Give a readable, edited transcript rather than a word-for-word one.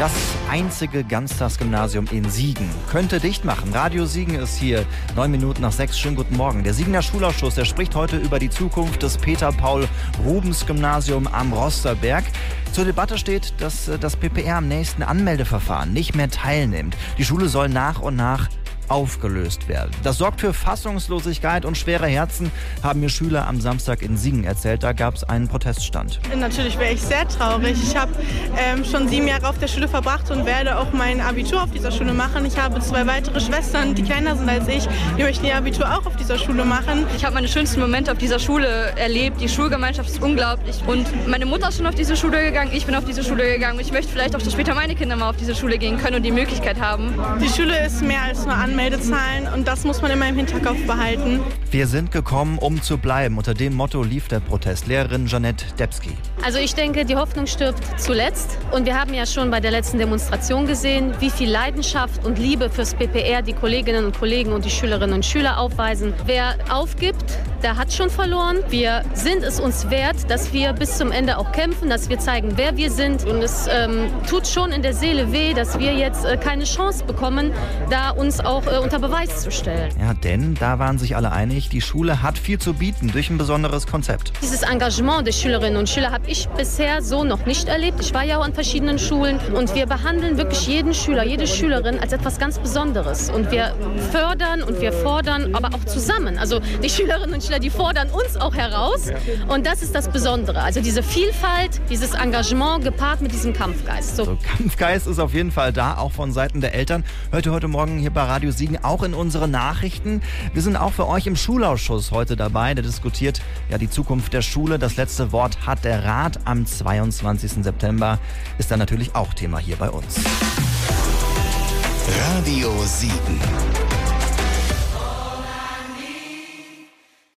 Das einzige Ganztagsgymnasium in Siegen könnte dicht machen. Radio Siegen ist hier, 6:09. Schönen guten Morgen. Der Siegener Schulausschuss, der spricht heute über die Zukunft des Peter-Paul-Rubens-Gymnasium am Rosterberg. Zur Debatte steht, dass das PPR am nächsten Anmeldeverfahren nicht mehr teilnimmt. Die Schule soll nach und nach aufgelöst werden. Das sorgt für Fassungslosigkeit und schwere Herzen, haben mir Schüler am Samstag in Siegen erzählt. Da gab es einen Proteststand. Natürlich wäre ich sehr traurig. Ich habe schon 7 Jahre auf der Schule verbracht und werde auch mein Abitur auf dieser Schule machen. Ich habe 2 weitere Schwestern, die kleiner sind als ich. Die möchten ihr Abitur auch auf dieser Schule machen. Ich habe meine schönsten Momente auf dieser Schule erlebt. Die Schulgemeinschaft ist unglaublich. Und meine Mutter ist schon auf diese Schule gegangen, ich bin auf diese Schule gegangen. Ich möchte vielleicht auch, dass später meine Kinder mal auf diese Schule gehen können und die Möglichkeit haben. Die Schule ist mehr als nur Anmeldezahlen und das muss man immer im Hinterkopf behalten. Wir sind gekommen, um zu bleiben. Unter dem Motto lief der Protest. Lehrerin Janette Debski. Also ich denke, die Hoffnung stirbt zuletzt. Und wir haben ja schon bei der letzten Demonstration gesehen, wie viel Leidenschaft und Liebe fürs PPR die Kolleginnen und Kollegen und die Schülerinnen und Schüler aufweisen. Wer aufgibt, der hat schon verloren. Wir sind es uns wert, dass wir bis zum Ende auch kämpfen, dass wir zeigen, wer wir sind. Und es tut schon in der Seele weh, dass wir jetzt keine Chance bekommen, da uns auch unter Beweis zu stellen. Ja, denn da waren sich alle einig, die Schule hat viel zu bieten durch ein besonderes Konzept. Dieses Engagement der Schülerinnen und Schüler habe ich bisher so noch nicht erlebt. Ich war ja auch an verschiedenen Schulen und wir behandeln wirklich jeden Schüler, jede Schülerin als etwas ganz Besonderes. Und wir fördern und wir fordern, aber auch zusammen. Also die Schülerinnen und Schüler, die fordern uns auch heraus und das ist das Besondere. Also diese Vielfalt, dieses Engagement gepaart mit diesem Kampfgeist. So, Kampfgeist ist auf jeden Fall da, auch von Seiten der Eltern. Hört ihr heute Morgen hier bei Radio Siegen auch in unsere Nachrichten. Wir sind auch für euch im Schulausschuss heute dabei. Der diskutiert ja die Zukunft der Schule. Das letzte Wort hat der Rat am 22. September. Ist dann natürlich auch Thema hier bei uns. Radio Siegen.